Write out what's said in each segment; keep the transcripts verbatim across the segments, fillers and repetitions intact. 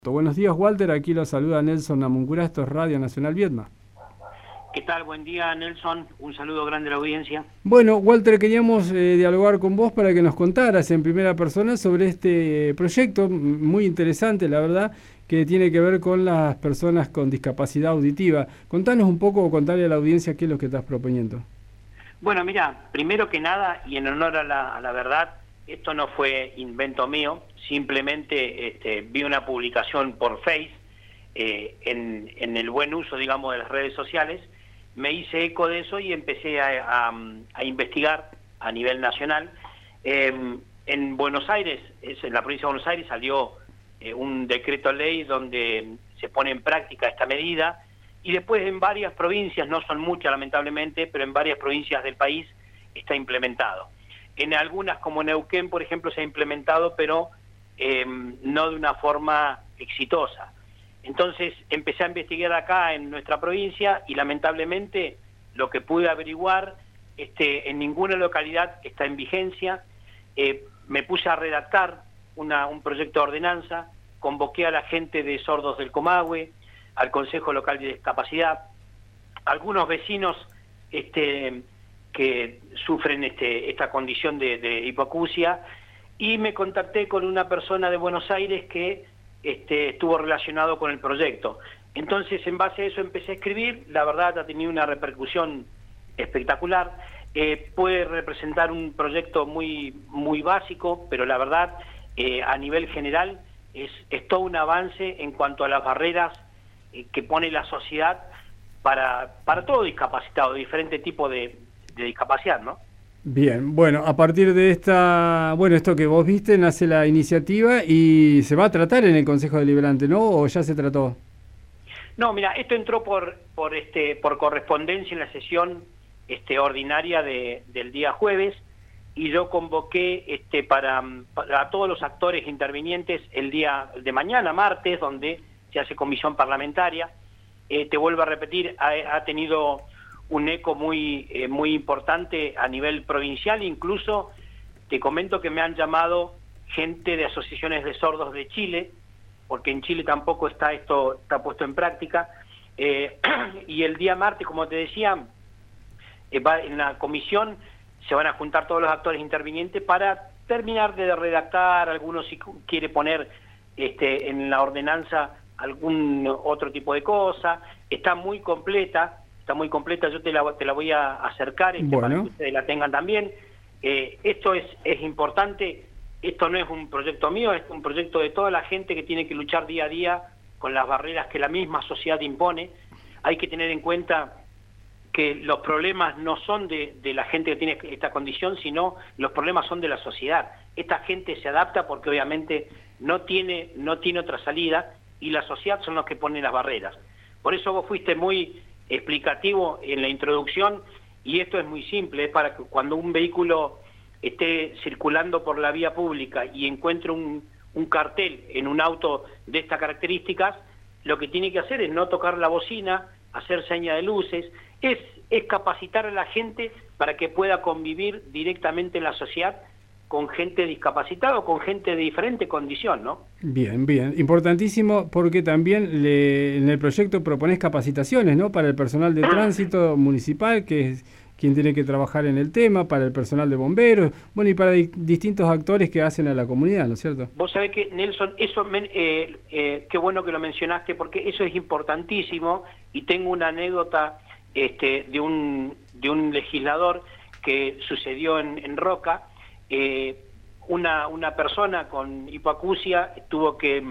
Buenos días, Walter. Aquí lo saluda Nelson Namuncurá. Esto es Radio Nacional Viedma. ¿Qué tal? Buen día, Nelson. Un saludo grande a la audiencia. Bueno, Walter, queríamos eh, dialogar con vos para que nos contaras en primera persona sobre este proyecto muy interesante, la verdad, que tiene que ver con las personas con discapacidad auditiva. Contanos un poco o contarle a la audiencia qué es lo que estás proponiendo. Bueno, mira, primero que nada, y en honor a la, a la verdad, esto no fue invento mío, simplemente este, vi una publicación por Face, eh, en, en el buen uso, digamos, de las redes sociales, me hice eco de eso y empecé a, a, a investigar a nivel nacional. Eh, en Buenos Aires, es, en la provincia de Buenos Aires, salió eh, un decreto ley donde se pone en práctica esta medida, y después en varias provincias, no son muchas lamentablemente, pero en varias provincias del país está implementado. En algunas, como Neuquén, por ejemplo, se ha implementado, pero eh, no de una forma exitosa. Entonces empecé a investigar acá en nuestra provincia y lamentablemente lo que pude averiguar, este, en ninguna localidad está en vigencia. Eh, me puse a redactar una, un proyecto de ordenanza, convoqué a la gente de Sordos del Comahue, al Consejo Local de Discapacidad, algunos vecinos este, que sufren este, esta condición de, de hipoacusia, y me contacté con una persona de Buenos Aires que este, estuvo relacionado con el proyecto. Entonces, en base a eso empecé a escribir. La verdad ha tenido una repercusión espectacular. Eh, puede representar un proyecto muy, muy básico, pero la verdad, eh, a nivel general, es, es todo un avance en cuanto a las barreras eh, que pone la sociedad para, para todo discapacitado, de diferente tipo de, de discapacidad, ¿no? Bien, bueno, a partir de esta, bueno, esto que vos viste, nace la iniciativa y se va a tratar en el Consejo Deliberante, ¿no? ¿O ya se trató? No, mira, esto entró por por este por correspondencia en la sesión este ordinaria de, del día jueves, y yo convoqué este para, para todos los actores intervinientes el día de mañana, martes, donde se hace comisión parlamentaria. Eh, te vuelvo a repetir, ha, ha tenido un eco muy eh, muy importante a nivel provincial. Incluso te comento que me han llamado gente de asociaciones de sordos de Chile, porque en Chile tampoco está esto está puesto en práctica, eh, y el día martes, como te decía, eh, va, en la comisión se van a juntar todos los actores intervinientes para terminar de redactar. Algunos si quiere poner este, en la ordenanza algún otro tipo de cosa. Está muy completa, está muy completa, yo te la, te la voy a acercar este, bueno. para que ustedes la tengan también. Eh, esto es, es importante, esto no es un proyecto mío, es un proyecto de toda la gente que tiene que luchar día a día con las barreras que la misma sociedad impone. Hay que tener en cuenta que los problemas no son de, de la gente que tiene esta condición, sino los problemas son de la sociedad. Esta gente se adapta porque obviamente no tiene, no tiene otra salida, y la sociedad son los que ponen las barreras. Por eso vos fuiste muy explicativo en la introducción, y esto es muy simple, es para que cuando un vehículo esté circulando por la vía pública y encuentre un, un cartel en un auto de estas características, lo que tiene que hacer es no tocar la bocina, hacer seña de luces, es, es capacitar a la gente para que pueda convivir directamente en la sociedad con gente discapacitada o con gente de diferente condición, ¿no? Bien, bien. Importantísimo, porque también le, en el proyecto proponés capacitaciones, ¿no? Para el personal de tránsito municipal, que es quien tiene que trabajar en el tema, para el personal de bomberos, bueno, y para di distintos actores que hacen a la comunidad, ¿no es cierto? Vos sabés que, Nelson, eso me, eh, eh, qué bueno que lo mencionaste, porque eso es importantísimo, y tengo una anécdota este, de un de un legislador que sucedió en, en Roca. Eh, una, una persona con hipoacusia tuvo que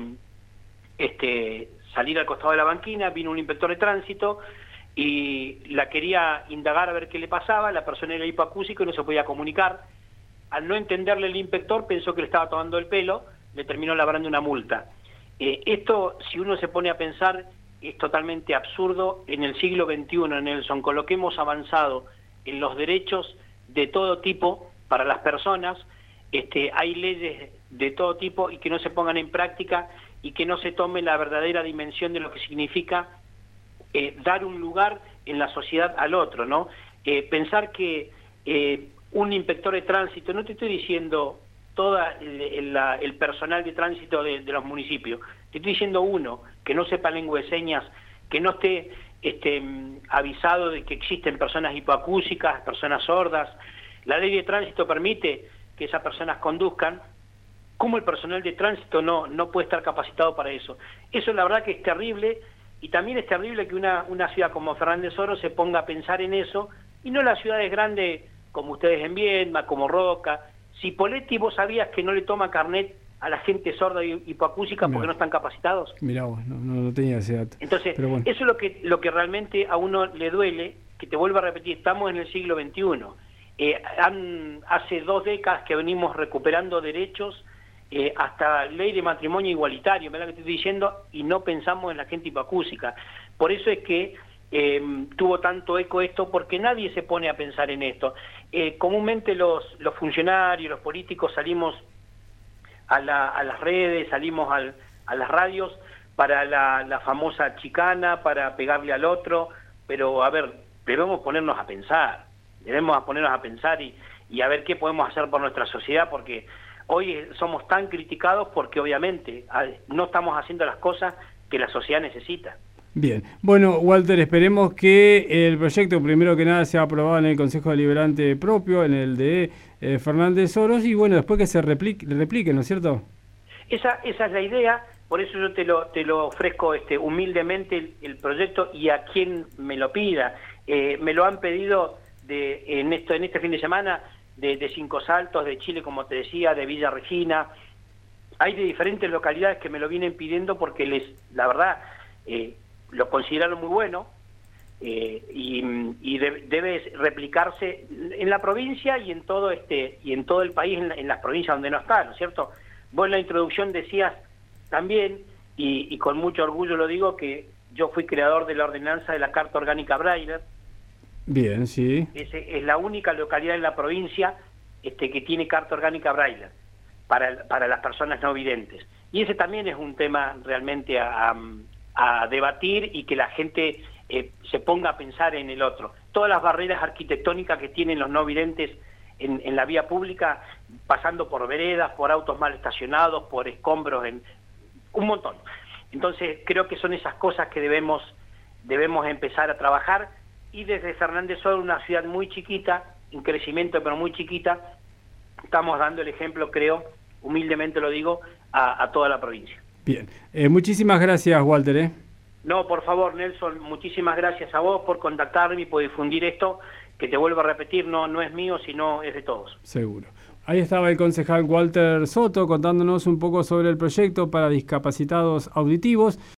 este, salir al costado de la banquina, vino un inspector de tránsito y la quería indagar a ver qué le pasaba. La persona era hipoacúsica y no se podía comunicar. Al no entenderle el inspector, pensó que le estaba tomando el pelo, le terminó labrando una multa. Eh, esto, si uno se pone a pensar, es totalmente absurdo en el siglo veintiuno, Nelson, con lo que hemos avanzado en los derechos de todo tipo para las personas. Este, hay leyes de todo tipo y que no se pongan en práctica, y que no se tome la verdadera dimensión de lo que significa eh, dar un lugar en la sociedad al otro, ¿no? Eh, pensar que eh, un inspector de tránsito, no te estoy diciendo todo el, el, el personal de tránsito de, de los municipios, Te estoy diciendo uno, que no sepa lengua de señas, que no esté este, avisado de que existen personas hipoacúsicas, personas sordas. La ley de tránsito permite que esas personas conduzcan. ¿Cómo el personal de tránsito no, no puede estar capacitado para eso? Eso la verdad que es terrible, y también es terrible que una, una ciudad como Fernández Oro se ponga a pensar en eso, y no las ciudades grandes como ustedes en Viedma, como Roca. Si Poletti, vos sabías que no le toma carnet a la gente sorda y hipoacústica porque no están capacitados. Mirá vos, no, no, no tenía ese dato. Entonces, pero bueno. Eso es lo que, lo que realmente a uno le duele, que te vuelvo a repetir, estamos en el siglo veintiuno. Eh, han, hace dos décadas que venimos recuperando derechos, eh, hasta ley de matrimonio igualitario, ¿verdad que te estoy diciendo? Y no pensamos en la gente hipoacústica. Por eso es que eh, tuvo tanto eco esto, porque nadie se pone a pensar en esto. Eh, comúnmente los, los funcionarios, los políticos salimos a, la, a las redes, salimos al, a las radios para la, la famosa chicana, para pegarle al otro, pero a ver, debemos ponernos a pensar, debemos ponernos a pensar y, y a ver qué podemos hacer por nuestra sociedad, porque hoy somos tan criticados porque obviamente no estamos haciendo las cosas que la sociedad necesita. Bien, bueno, Walter, esperemos que el proyecto, primero que nada, sea aprobado en el Consejo Deliberante propio, en el de eh, Fernández Oros, y bueno, después que se replique, replique, ¿no es cierto? Esa, esa es la idea, por eso yo te lo, te lo ofrezco este, humildemente el, el proyecto, y a quien me lo pida. Eh, me lo han pedido de, en, esto, en este fin de semana de, de Cinco Saltos, de Chile, como te decía, de Villa Regina. Hay de diferentes localidades que me lo vienen pidiendo porque les, la verdad, eh, lo consideraron muy bueno, eh, y, y de, debe replicarse en la provincia y en todo este y en todo el país, en, la, en las provincias donde no está, ¿no es cierto? Vos en la introducción decías también, y, y con mucho orgullo lo digo, que yo fui creador de la ordenanza de la Carta Orgánica Braille. Bien, sí. Es, es la única localidad en la provincia este, que tiene Carta Orgánica Braille para, para las personas no videntes. Y ese también es un tema realmente a, a a debatir, y que la gente eh, se ponga a pensar en el otro. Todas las barreras arquitectónicas que tienen los no videntes en, en la vía pública, pasando por veredas, por autos mal estacionados, por escombros, en un montón. Entonces creo que son esas cosas que debemos, debemos empezar a trabajar, y desde Fernández Oro, una ciudad muy chiquita, en crecimiento pero muy chiquita, estamos dando el ejemplo, creo, humildemente lo digo, a, a toda la provincia. Bien, eh, muchísimas gracias, Walter. ¿eh? No, por favor, Nelson, muchísimas gracias a vos por contactarme y por difundir esto, que te vuelvo a repetir, no, no es mío, sino es de todos. Seguro. Ahí estaba el concejal Walter Soto contándonos un poco sobre el proyecto para discapacitados auditivos.